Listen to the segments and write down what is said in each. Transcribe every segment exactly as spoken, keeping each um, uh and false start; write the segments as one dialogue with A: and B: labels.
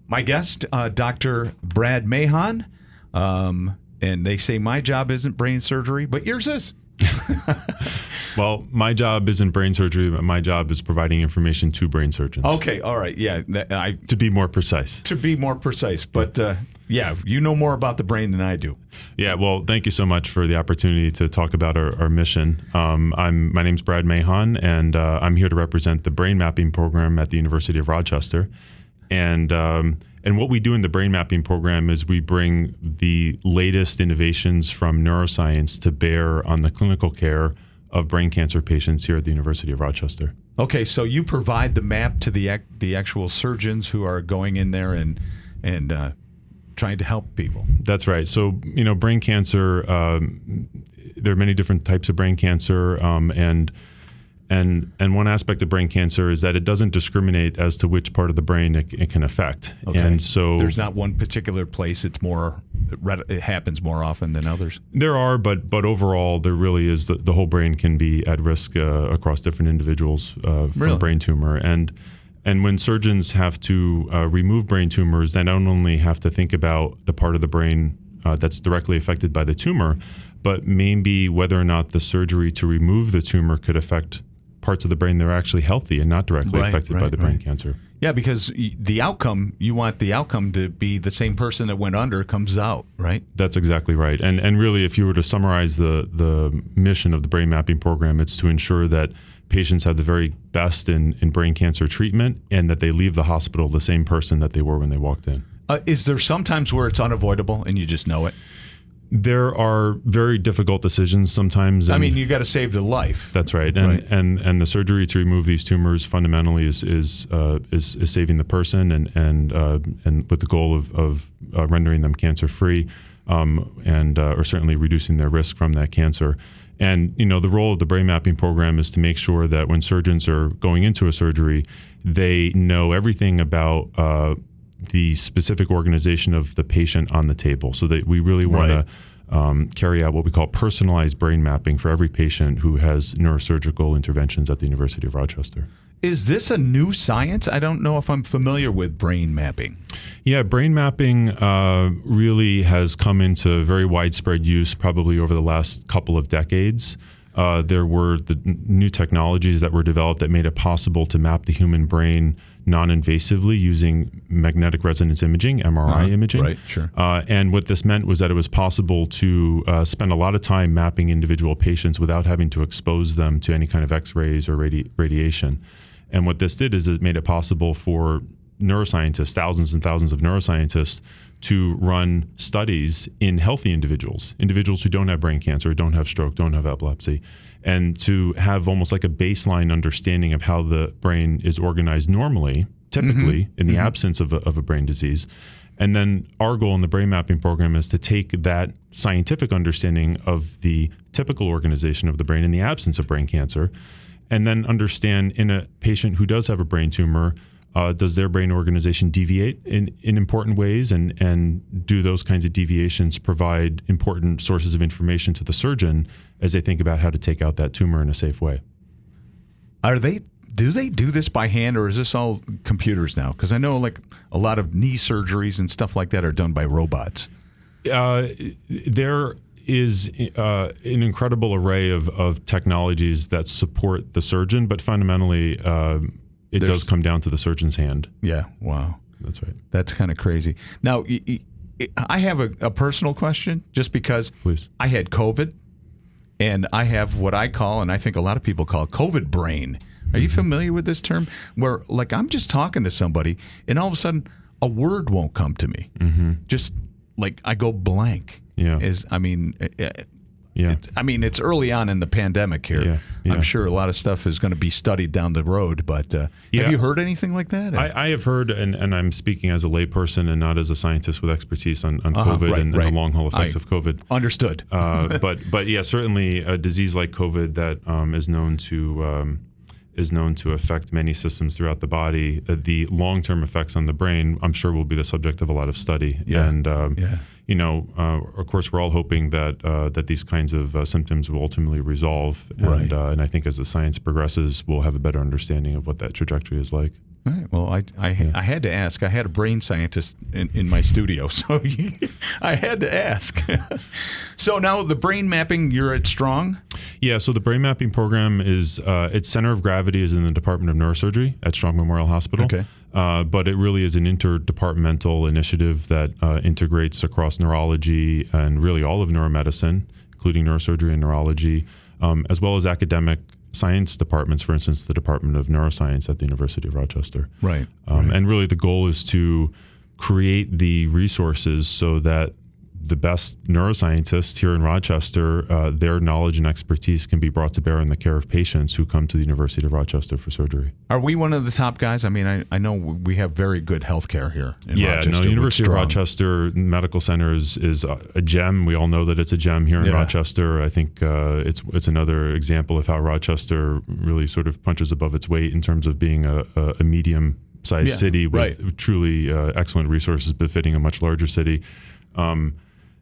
A: My guest, uh, Doctor Brad Mahon, um, and they say my job isn't brain surgery, but yours is.
B: Well, my job isn't brain surgery, but my job is providing information to brain surgeons.
A: Okay, all right, yeah. that- I,
B: To be more precise.
A: to be more precise, but uh, yeah, you know more about the brain than I do.
B: Yeah, well, thank you so much for the opportunity to talk about our, our mission. Um, I'm my name's Brad Mahon, and uh, I'm here to represent the brain mapping program at the University of Rochester. And um, and what we do in the brain mapping program is we bring the latest innovations from neuroscience to bear on the clinical care of brain cancer patients here at the University of Rochester.
A: Okay, so you provide the map to the ac- the actual surgeons who are going in there and and uh, trying to help people.
B: That's right. So, you know, brain cancer, um, there are many different types of brain cancer, um, and and and one aspect of brain cancer is that it doesn't discriminate as to which part of the brain it, it can affect.
A: Okay.
B: And so
A: there's not one particular place. It's more it happens more often than others.
B: there are, but but overall, there really is the, the whole brain can be at risk uh, across different individuals uh, from
A: Really?
B: brain tumor. And and when surgeons have to uh, remove brain tumors, they not only have to think about the part of the brain uh, that's directly affected by the tumor, but maybe whether or not the surgery to remove the tumor could affect parts of the brain that are actually healthy and not directly
A: Right,
B: affected by
A: right,
B: the brain
A: right.
B: cancer.
A: Yeah, because y- the outcome you want the outcome to be the same person that went under comes out, right?
B: That's exactly right. And and really, if you were to summarize the the mission of the brain mapping program, it's to ensure that patients have the very best in, in brain cancer treatment and that they leave the hospital the same person that they were when they walked in.
A: Uh, is there sometimes where it's unavoidable and you just know it?
B: There are very difficult decisions sometimes.
A: I
B: and-
A: mean, you got to save the life.
B: That's right, and
A: Right.
B: and and the surgery to remove these tumors fundamentally is is uh, is, is saving the person, and and uh, and with the goal of of uh, rendering them cancer free, um, and uh, or certainly reducing their risk from that cancer. And you know, the role of the brain mapping program is to make sure that when surgeons are going into a surgery, they know everything about uh, the specific organization of the patient on the table, so that we really want
A: Right.
B: to. Um, carry out what we call personalized brain mapping for every patient who has neurosurgical interventions at the University of Rochester.
A: Is this a new science? I don't know if I'm familiar with brain mapping.
B: Yeah, brain mapping uh, really has come into very widespread use probably over the last couple of decades. Uh, there were the n- new technologies that were developed that made it possible to map the human brain non-invasively using magnetic resonance imaging, M R I
A: Uh-huh.
B: imaging.
A: Right, sure.
B: Uh, and what this meant was that it was possible to uh, spend a lot of time mapping individual patients without having to expose them to any kind of X-rays or radi- radiation. And what this did is it made it possible for neuroscientists, thousands and thousands of neuroscientists, to run studies in healthy individuals, individuals who don't have brain cancer, don't have stroke, don't have epilepsy, and to have almost like a baseline understanding of how the brain is organized normally, typically in the absence of a, of a brain disease. And then our goal in the brain mapping program is to take that scientific understanding of the typical organization of the brain in the absence of brain cancer, and then understand in a patient who does have a brain tumor, uh, does their brain organization deviate in, in important ways, and, and do those kinds of deviations provide important sources of information to the surgeon as they think about how to take out that tumor in a safe way?
A: Are they? Do they do this by hand, or is this all computers now? Because I know like a lot of knee surgeries and stuff like that are done by robots.
B: Uh, there is uh, an incredible array of, of technologies that support the surgeon, but fundamentally, uh, it
A: There's-
B: does come down to the surgeon's hand.
A: Yeah. Wow.
B: That's right.
A: That's kind of crazy. Now, y- y- I have a, a personal question, just because
B: Please.
A: I had COVID, and I have what I call, and I think a lot of people call, COVID brain. Are you familiar with this term? Where, like, I'm just talking to somebody, and all of a sudden, a word won't come to me. Mm-hmm. Just like I go blank.
B: Yeah.
A: Is I mean, it,
B: Yeah.
A: it's, I mean, it's early on in the pandemic here.
B: Yeah, yeah.
A: I'm sure a lot of stuff is going to be studied down the road. But uh,
B: Yeah.
A: have you heard anything like that?
B: I, I have heard, and, and I'm speaking as a layperson and not as a scientist with expertise on, on
A: Uh-huh,
B: COVID
A: right,
B: and,
A: right.
B: and the long haul effects
A: I-
B: of COVID.
A: Understood.
B: Uh, but but yeah, certainly a disease like COVID that um, is known to um, is known to affect many systems throughout the body. Uh, the long term effects on the brain, I'm sure, will be the subject of a lot of study.
A: Yeah,
B: And um,
A: yeah.
B: you know, uh, of course, we're all hoping that uh, that these kinds of uh, symptoms will ultimately resolve. And,
A: Right.
B: uh, and I think as the science progresses, we'll have a better understanding of what that trajectory is like.
A: All right. Well, I, I,
B: Yeah.
A: I had to ask. I had a brain scientist in, in my studio, so I had to ask. So now the brain mapping, you're at Strong?
B: Yeah, so the brain mapping program is, uh, its center of gravity is in the Department of Neurosurgery at Strong Memorial Hospital.
A: Okay.
B: Uh, but it really is an interdepartmental initiative that uh, integrates across neurology and really all of neuromedicine, including neurosurgery and neurology, um, as well as academic science departments, for instance, the Department of Neuroscience at the University of Rochester.
A: Right.
B: Um,
A: right.
B: And really the goal is to create the resources so that the best neuroscientists here in Rochester, uh, their knowledge and expertise can be brought to bear in the care of patients who come to the University of Rochester for surgery.
A: Are we one of the top guys? I mean, I, I know we have very good health care here in
B: yeah,
A: Rochester.
B: no,
A: with
B: University of
A: Strong.
B: Rochester Medical Center is, is a gem. We all know that it's a gem here in
A: Yeah.
B: Rochester. I think uh, it's it's another example of how Rochester really sort of punches above its weight in terms of being a, a, a medium-sized
A: Yeah,
B: city with
A: right.
B: truly uh, excellent resources befitting a much larger city. Um,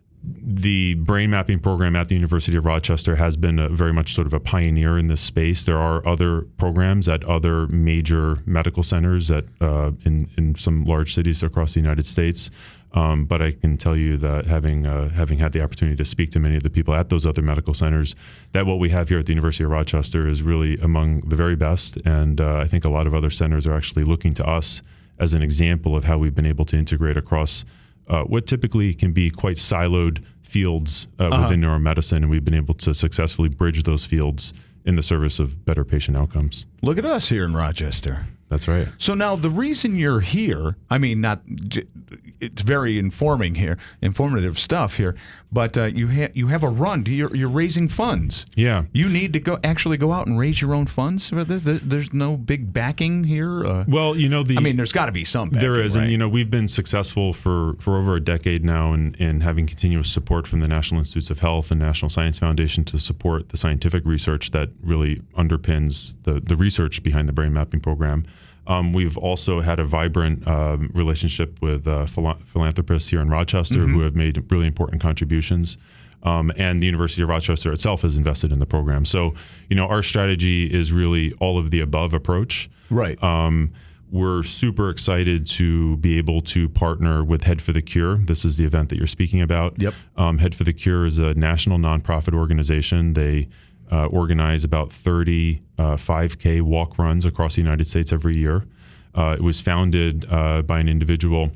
B: the brain mapping program at the University of Rochester has been a, very much sort of a pioneer in this space. There are other programs at other major medical centers at uh, in in some large cities across the United States. Um, but I can tell you that having uh, having had the opportunity to speak to many of the people at those other medical centers, that what we have here at the University of Rochester is really among the very best. And uh, I think a lot of other centers are actually looking to us as an example of how we've been able to integrate across Uh, what typically can be quite siloed fields uh,
A: Uh-huh.
B: within neuromedicine, and we've been able to successfully bridge those fields in the service of better patient outcomes.
A: Look at us here in Rochester.
B: That's right.
A: So now the reason you're here, I mean, not j- it's very informing here, informative stuff here, but uh, you have you have a run. You're you're raising funds.
B: Yeah.
A: You need to go actually go out and raise your own funds for this. There- There's no big backing here. Uh,
B: Well, you know, the
A: I mean, there's got to be some. Backing,
B: there is,
A: right?
B: and you know, we've been successful for, for over a decade now in, in having continuous support from the National Institutes of Health and National Science Foundation to support the scientific research that really underpins the, the research behind the brain mapping program. Um, we've also had a vibrant um, relationship with uh, phila- philanthropists here in Rochester
A: Mm-hmm.
B: who have made really important contributions. Um, and the University of Rochester itself has invested in the program. So, you know, our strategy is really all of the above approach.
A: right.
B: Um, we're super excited to be able to partner with Head for the Cure. This is the event that you're speaking about.
A: Yep.
B: Um, Head for the Cure is a national nonprofit organization. They uh, organize about thirty uh, five K walk runs across the United States every year. Uh, it was founded uh, by an individual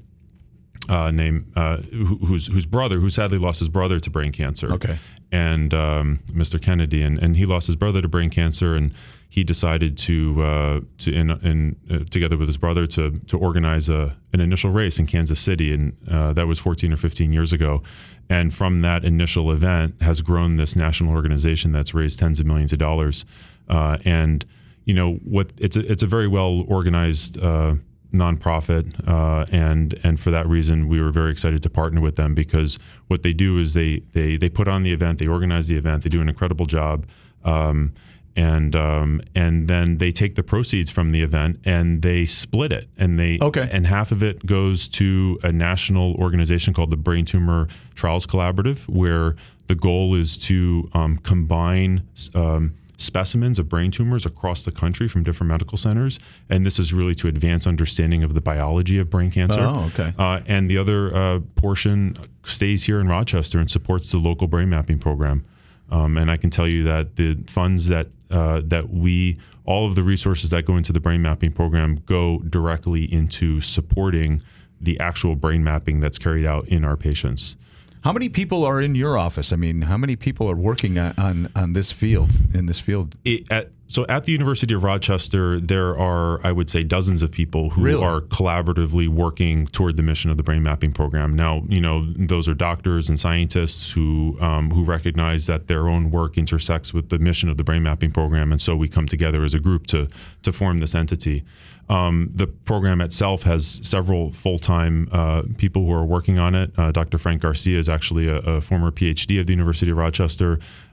B: uh, named uh, who, whose whose brother, who sadly lost his brother to brain cancer.
A: Okay.
B: And um, Mister Kennedy, and, and he lost his brother to brain cancer, and he decided to uh, to in, in uh, together with his brother to to organize a an initial race in Kansas City, and uh, that was fourteen or fifteen years ago. And from that initial event has grown this national organization that's raised tens of millions of dollars. Uh, and you know what? It's a it's a very well organized Uh, nonprofit, uh, and and for that reason, we were very excited to partner with them, because what they do is they they they put on the event, they organize the event, they do an incredible job, um, and um, and then they take the proceeds from the event and they split it, and they
A: Okay.
B: and half of it goes to a national organization called the Brain Tumor Trials Collaborative, where the goal is to um, combine Um, specimens of brain tumors across the country from different medical centers, and this is really to advance understanding of the biology of brain cancer.
A: Oh, okay.
B: Uh, and the other uh, portion stays here in Rochester and supports the local brain mapping program. Um, and I can tell you that the funds that uh, that we, all of the resources that go into the brain mapping program go directly into supporting the actual brain mapping that's carried out in our patients.
A: How many people are in your office? I mean, how many people are working on on, on this field, in this field?
B: It, at, so at the University of Rochester, there are, I would say, dozens of people who
A: Really?
B: are collaboratively working toward the mission of the brain mapping program. Now, you know, those are doctors and scientists who um, who recognize that their own work intersects with the mission of the brain mapping program, and so we come together as a group to to form this entity. Um, the program itself has several full-time uh, people who are working on it. Uh, Doctor Frank Garcia is actually a, a former PhD of the University of Rochester.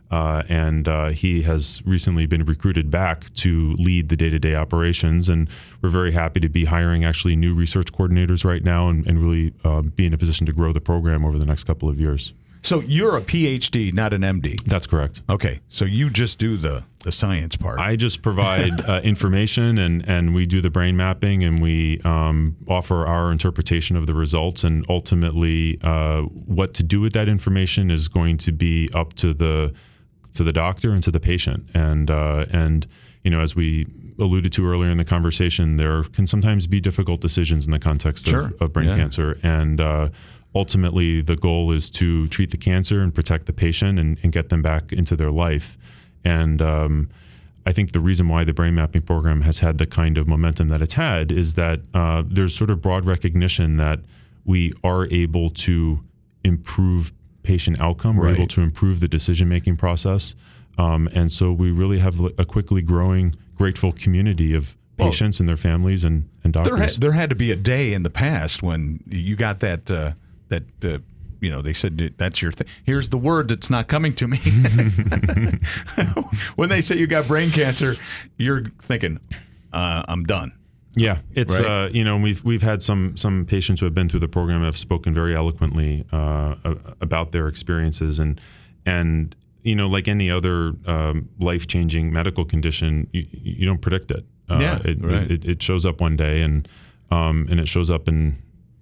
B: Uh, and uh, he has recently been recruited back to lead the day-to-day operations. And we're very happy to be hiring actually new research coordinators right now and, and really uh, be in a position to grow the program over the next couple of years.
A: So you're a P H D, not an M D.
B: That's correct.
A: Okay, so you just do the, the science part.
B: I just provide uh, information, and, and we do the brain mapping, and we um, offer our interpretation of the results. And ultimately, uh, what to do with that information is going to be up to the to the doctor and to the patient. And uh, and you know, as we alluded to earlier in the conversation, there can sometimes be difficult decisions in the context
A: Sure.
B: of, of brain
A: Yeah.
B: cancer. And uh, ultimately, the goal is to treat the cancer and protect the patient and, and get them back into their life. And um, I think the reason why the brain mapping program has had the kind of momentum that it's had is that uh, there's sort of broad recognition that we are able to improve patient outcome. We're
A: Right.
B: able to improve the decision-making process. Um, and so we really have a quickly growing, grateful community of
A: Well,
B: patients and their families and, and doctors.
A: There had, there had to be a day in the past when you got that, uh, that uh, you know, they said that's your thing. Here's the word that's not coming to me. When they say you got brain cancer, you're thinking, uh, I'm done.
B: Yeah, it's
A: Right.
B: uh, you know, we've we've had some some patients who have been through the program have spoken very eloquently uh, about their experiences, and and you know, like any other um, life changing medical condition, you, you don't predict it. Uh,
A: Yeah,
B: it,
A: right.
B: it it shows up one day, and um, and it shows up in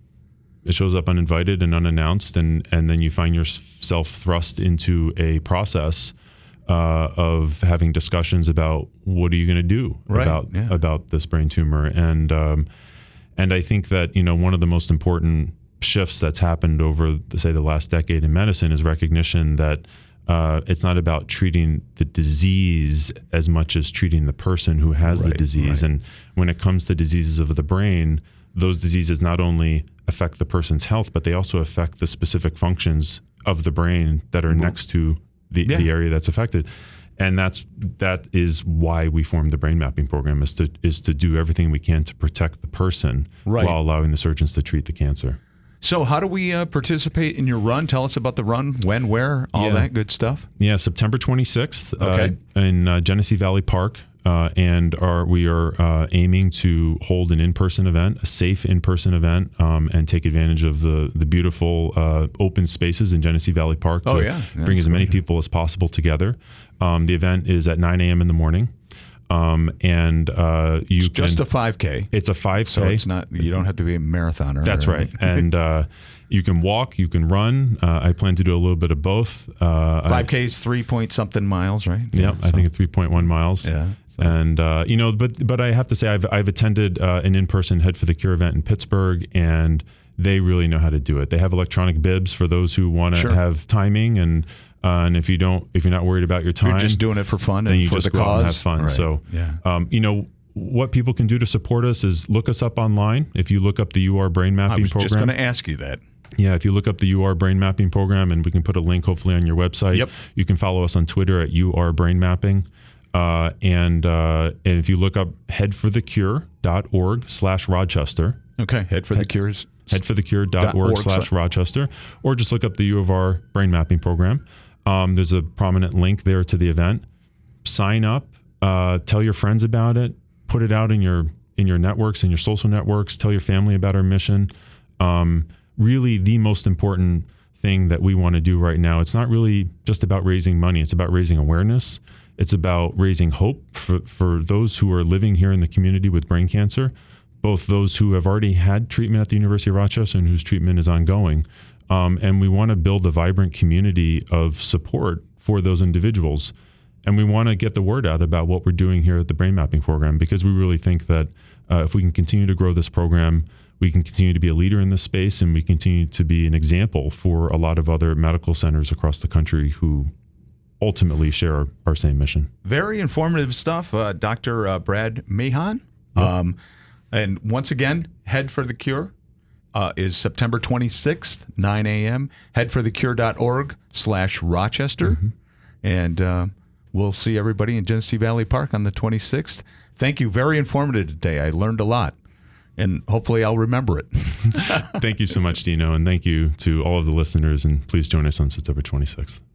B: it shows up uninvited and unannounced, and and then you find yourself thrust into a process uh, of having discussions about what are you going to do
A: Right,
B: about
A: yeah.
B: about this brain tumor, and um, and I think that you know one of the most important shifts that's happened over say the last decade in medicine is recognition that uh, it's not about treating the disease as much as treating the person who has the
A: Right,
B: disease,
A: right.
B: and when it comes to diseases of the brain, those diseases not only affect the person's health, but they also affect the specific functions of the brain that are next to the,
A: Yeah.
B: the area that's affected. And that's that is why we formed the brain mapping program, is to is to do everything we can to protect the person
A: Right.
B: while allowing the surgeons to treat the cancer.
A: So how do we uh, participate in your run? Tell us about the run, when, where, all
B: Yeah.
A: that good stuff.
B: Yeah, September twenty-sixth
A: Okay.
B: uh, in uh, Genesee Valley Park. Uh, and are, we are uh, aiming to hold an in-person event, a safe in-person event, um, and take advantage of the the beautiful uh, open spaces in Genesee Valley Park to
A: Oh, yeah. Yeah,
B: bring as many
A: absolutely.
B: people as possible together. Um, the event is at nine a.m. in the morning, um, and uh, you
A: It's
B: can.
A: just a five K.
B: it's a five K.
A: So it's not, you don't have to be a marathoner.
B: That's
A: or-
B: right. And uh, you can walk, you can run. Uh, I plan to do a little bit of both. Uh, I-
A: five K is three point something miles, right?
B: Yeah, I think it's three point one miles.
A: Yeah, so-
B: And, uh, you know, but but I have to say, I've, I've attended uh, an in-person Head for the Cure event in Pittsburgh, and they really know how to do it. They have electronic bibs for those who want to
A: Sure.
B: have timing. And uh, and if you don't, if you're not worried about your time,
A: You're just doing it for fun
B: then
A: and
B: you
A: for
B: just
A: the
B: go out and
A: cause.
B: have fun.
A: Right.
B: So,
A: yeah.
B: um, you know, what people can do to support us is look us up online. If you look up the U R Brain
A: I
B: Mapping
A: was
B: Program.
A: just going to ask you that.
B: Yeah, if you look up the U R Brain Mapping Program, and we can put a link hopefully on your website.
A: Yep.
B: You can follow us on Twitter at U R Brain Mapping. Uh, and uh, and if you look up headforthecure.org slash Rochester,
A: Okay, Head for the Cures.
B: headforthecure.org
A: Dot org
B: slash
A: slash-
B: Rochester, or just look up the U of R Brain Mapping Program. Um, there's a prominent link there to the event. Sign up, uh, tell your friends about it, put it out in your in your networks, in your social networks, tell your family about our mission. Um, really, the most important thing that we want to do right now, it's not really just about raising money, it's about raising awareness. It's about raising hope for, for those who are living here in the community with brain cancer, both those who have already had treatment at the University of Rochester and whose treatment is ongoing. Um, and we want to build a vibrant community of support for those individuals. And we want to get the word out about what we're doing here at the Brain Mapping Program, because we really think that uh, if we can continue to grow this program, we can continue to be a leader in this space, and we continue to be an example for a lot of other medical centers across the country who ultimately share our, our same mission.
A: Very informative stuff, uh, Doctor Uh, Brad Mahan. Um, and once again, Head for the Cure uh, is September twenty-sixth, nine a.m. headforthecure.org slash Rochester.
B: Mm-hmm.
A: And uh, we'll see everybody in Genesee Valley Park on the twenty-sixth. Thank you. Very informative today. I learned a lot. And hopefully I'll remember it.
B: Thank you so much, Dino. And thank you to all of the listeners. And please join us on September twenty-sixth.